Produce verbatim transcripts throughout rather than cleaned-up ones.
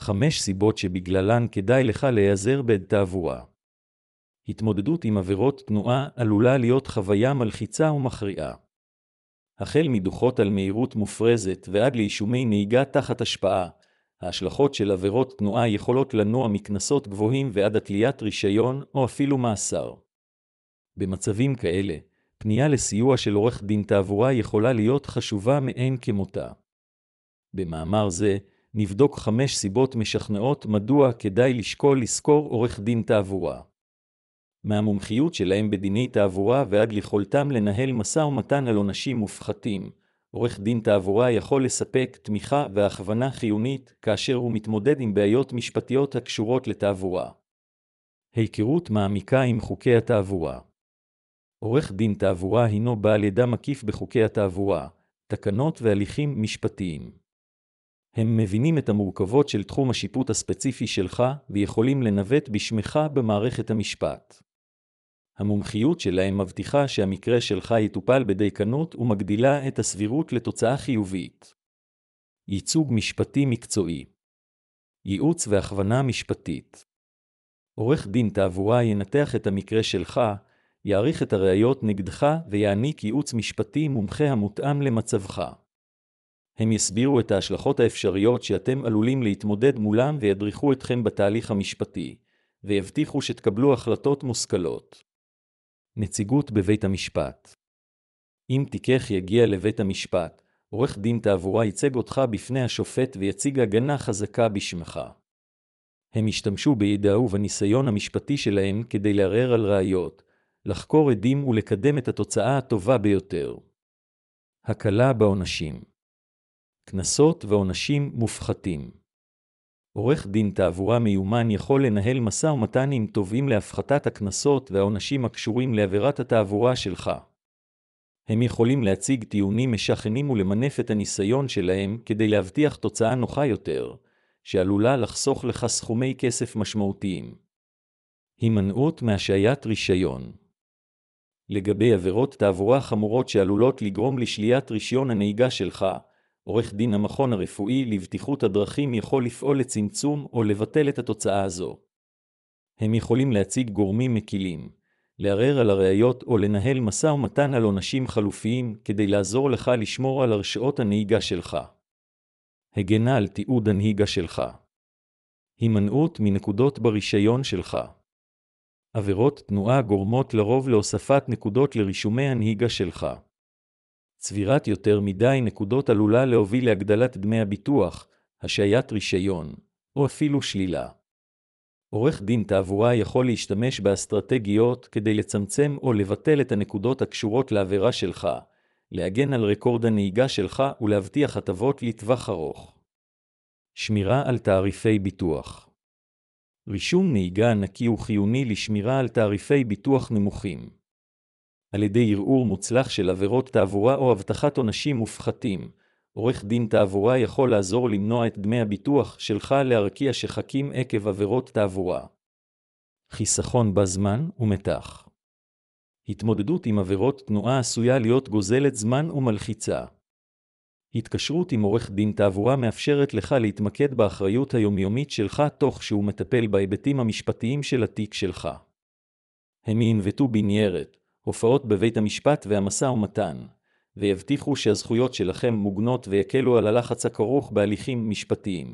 חמש סיבות שבגללן כדאי לך להיעזר בתעבורה. התמודדות עם עבירות תנועה עלולה להיות חוויה מלחיצה ומכריעה. החל מדוחות על מהירות מופרזת ועד לאישומי נהיגה תחת השפעה, ההשלכות של עבירות תנועה יכולות לנוע מקנסות גבוהים ועד התליית רישיון או אפילו מאסר. במצבים כאלה, פנייה לסיוע של עורך דין תעבורה יכולה להיות חשובה מאין כמותה. במאמר זה, נבדוק חמש סיבות משכנעות מדוע כדאי לשקול לשכור עורך דין תעבורה. מהמומחיות שלהם בדיני תעבורה ועד ליכולתם לנהל משא ומתן על עונשים מופחתים, עורך דין תעבורה יכול לספק תמיכה והכוונה חיונית כאשר הוא מתמודד עם בעיות משפטיות הקשורות לתעבורה. היכרות מעמיקה עם חוקי התעבורה. עורך דין תעבורה הינו בעל ידע מקיף בחוקי התעבורה, תקנות והליכים משפטיים. הם מבינים את המורכבות של תחום השיפוט הספציפי שלך ויכולים לנווט בשמך במערכת המשפט. המומחיות שלהם מבטיחה שהמקרה שלך יטופל בדייקנות ומגדילה את הסבירות לתוצאה חיובית. ייצוג משפטי מקצועי. ייעוץ והכוונה משפטית. עורך דין תעבורה ינתח את המקרה שלך, יעריך את הראיות נגדך ויעניק ייעוץ משפטי מומחה המותאם למצבך. הם יסבירו את ההשלכות האפשריות שאתם עלולים להתמודד מולם וידריכו אתכם בתהליך המשפטי, ויבטיחו שתקבלו החלטות מושכלות. נציגות בבית המשפט. אם תיקך יגיע לבית המשפט, עורך דין תעבורה ייצג אותך בפני השופט ויציג הגנה חזקה בשמך. הם ישתמשו בידע ובניסיון המשפטי שלהם כדי לערער על ראיות, לחקור עדים ולקדם את התוצאה הטובה ביותר. הקלה בעונשים. קנסות ועונשים מופחתים. עורך דין תעבורה מיומן יכול לנהל משא ומתן עם תובעים להפחתת הקנסות והעונשים הקשורים לעבירת התעבורה שלך. הם יכולים להציג טיעונים משכנעים ולמנף את הניסיון שלהם כדי להבטיח תוצאה נוחה יותר, שעלולה לחסוך לך סכומי כסף משמעותיים. הימנעות מהשעיית רישיון. לגבי עבירות תעבורה חמורות שעלולות לגרום לשליית רישיון הנהיגה שלך, עורך דין המכון הרפואי לבטיחות הדרכים יכול לפעול לצמצום או לבטל את התוצאה הזו. הם יכולים להציג גורמים מקילים, לערער על הראיות או לנהל משא ומתן על עונשים חלופיים כדי לעזור לך לשמור על הרשאות הנהיגה שלך. הגנה על תיעוד הנהיגה שלך. הימנעות מנקודות ברישיון שלך. עבירות תנועה גורמות לרוב להוספת נקודות לרישומי הנהיגה שלך. צבירת יותר מדי נקודות עלולה להוביל להגדלת דמי הביטוח, השעיית רישיון, או אפילו שלילה. עורך דין תעבורה יכול להשתמש באסטרטגיות כדי לצמצם או לבטל את הנקודות הקשורות לעבירה שלך, להגן על רקורד הנהיגה שלך ולהבטיח הטבות לטווח ארוך. שמירה על תעריפי ביטוח. רישום נהיגה נקי הוא חיוני לשמירה על תעריפי ביטוח נמוכים. על ידי ערעור מוצלח של עבירות תעבורה או הבטחת עונשים מופחתים, עורך דין תעבורה יכול לעזור למנוע את דמי הביטוח שלך להרקיע שחקים עקב עבירות תעבורה. חיסכון בזמן ומתח. התמודדות עם עבירות תנועה עשויה להיות גוזלת זמן ומלחיצה. התקשרות עם עורך דין תעבורה מאפשרת לך להתמקד באחריות היומיומית שלך תוך שהוא מטפל בהיבטים המשפטיים של התיק שלך. הם ינווטו בניירת, הופעות בבית המשפט והמשא ומתן, ויבטיחו שהזכויות שלכם מוגנות ויקלו על הלחץ הכרוך בהליכים משפטיים.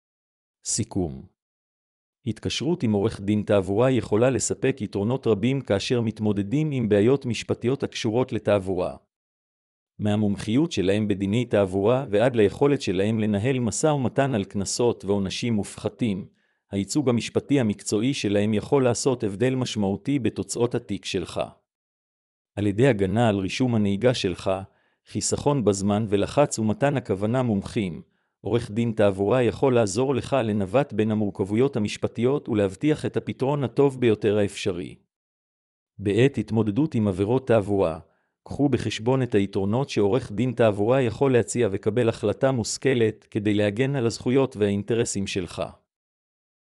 סיכום. התקשרות עם עורך דין תעבורה יכולה לספק יתרונות רבים כאשר מתמודדים עם בעיות משפטיות הקשורות לתעבורה. מהמומחיות שלהם בדיני תעבורה ועד ליכולת שלהם לנהל משא ומתן על קנסות ועונשים מופחתים, הייצוג המשפטי המקצועי שלהם יכול לעשות הבדל משמעותי בתוצאות התיק שלך. על ידי הגנה על רישום הנהיגה שלך, חיסכון בזמן ולחץ ומתן הכוונה מומחים, עורך דין תעבורה יכול לעזור לך לנווט בין המורכבויות המשפטיות ולהבטיח את הפתרון הטוב ביותר האפשרי. בעת התמודדות עם עבירות תעבורה, קחו בחשבון את היתרונות שעורך דין תעבורה יכול להציע וקבל החלטה מושכלת כדי להגן על הזכויות והאינטרסים שלך.